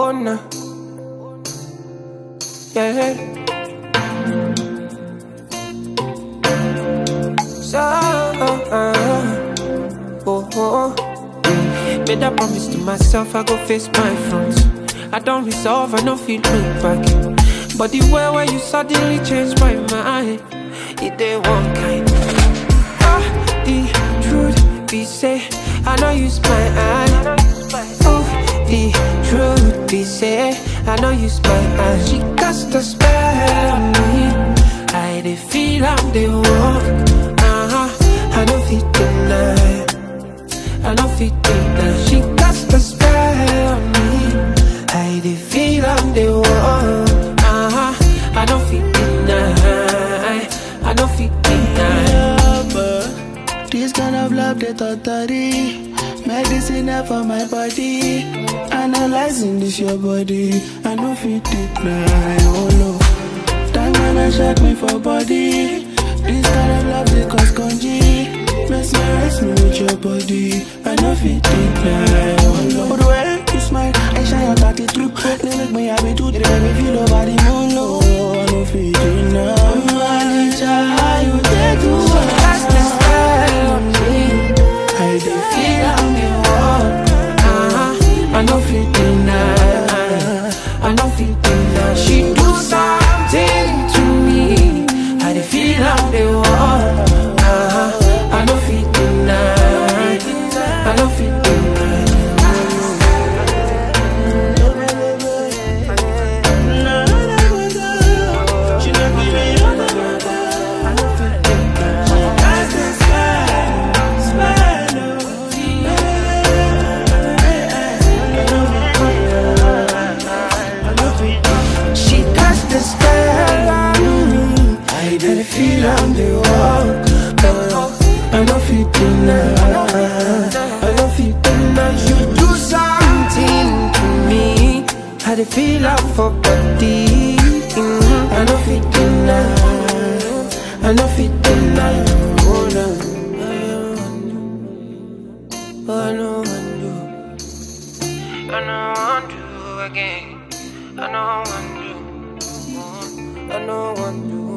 Oh no, yeah. So, made a promise to myself, I go face my fronts. I don't resolve, I don't feel look back. But the way where you suddenly changed my mind, it ain't one kind. The truth be say, I know you smile. Oh, the truth be say, I know you smile. She cast a spell on me. I dey feel I'm the walk. I don't fit deny. I don't fit deny. She cast a spell on me. I dey feel I'm the one. I don't fit deny. I don't fit deny. This kind of love, they totally medicine for my body. Analyzing this your body. I don't fit deny. Oh no. Time when I shake me for body. This kind of love, they cause congee. Mesmerize me with your body. I know fit deny. Oh no. But the way you smile, I shine your dirty through. They make me happy too. They make me feel over the moon. Oh, I know fit deny. How you take to That's the spell on me. I dey feel I'm the one. I know fit deny. I know fit deny. She do something to me. I dey feel I'm the one. I know fit deny. I know fit deny. She not give me all the I know fit deny. That's the She cast the spell on me. I dey feel I'm the one. I know fit deny. I know fit deny. You do something to me. I dey feel I'm for body. I know fit deny. I know fit deny. Oh no, I know undo. I know undo again. I know undo. I know undo.